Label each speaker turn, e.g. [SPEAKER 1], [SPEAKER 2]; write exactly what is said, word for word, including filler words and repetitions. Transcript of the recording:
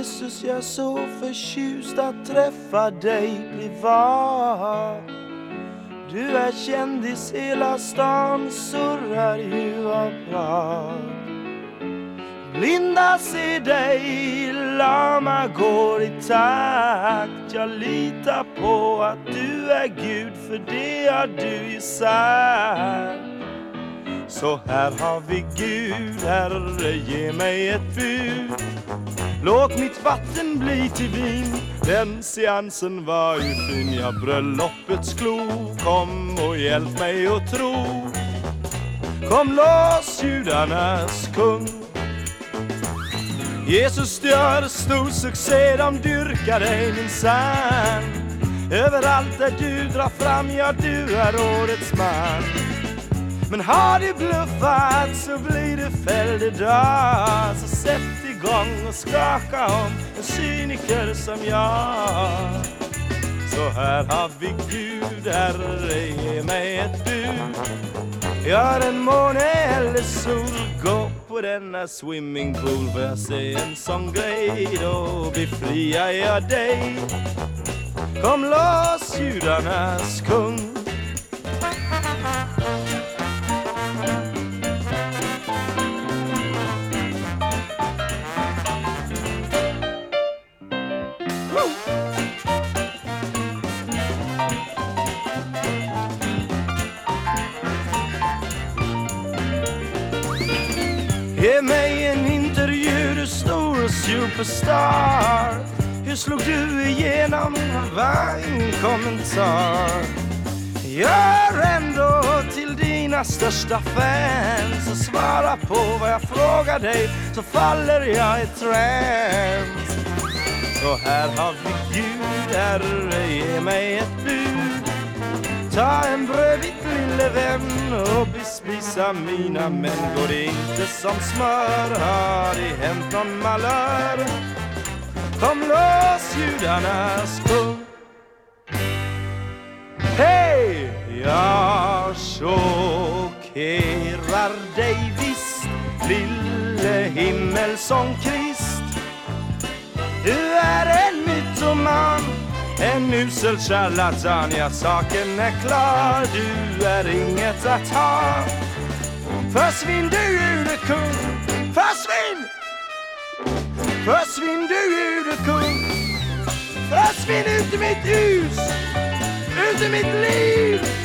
[SPEAKER 1] Jesus, jag är så förtjust att träffa dig privat. Du är kändis, hela stan surrar ju av prat. Blinda ser dig, lama går i takt. Jag litar på att du är Gud, för det har du ju sagt. Så här har vi Gud, Herre, ge mig ett bud. Låt mitt vatten bli till vin. Den seansen var ju fin, ja, bröllopets klo. Kom och hjälp mig att tro. Kom loss, judarnas kung. Jesus, du gör stor succé, de dyrkar dig minsann. Överallt där du drar fram, ja, du är årets man. Men har du bluffat så blir du fälld idag. Så sätt igång och skaka om en cyniker som jag. Så här har vi Gud, Herre, ge mig ett bud. Gör en måne eller sol, gå på denna swimmingpool. Får jag se en sån grej, då befriar jag dig. Kom loss, judarnas kung. Ge mig en intervju, du stor superstar. Hur slog du igenom? Var ingen kommentar. Gör ändå till dina största fans och svara på vad jag frågar dig, så faller jag i trance. Så här har vi Gud, Herre, ge mig ett bud. Ta en brödbit, lille vän, och bespisa mina män. Går det inte som smör, har det hänt någon malör. Kom loss, judarnas kung. Hej! Jag chockerar dig visst, lille himmelsång Krist. Du är en mytoman, en usel charlatan. Ja, saken är klar, du är inget att ha. Försvinn du, judekung, försvinn! Försvinn du, judekung, försvinn ut i mitt hus, ut i mitt liv.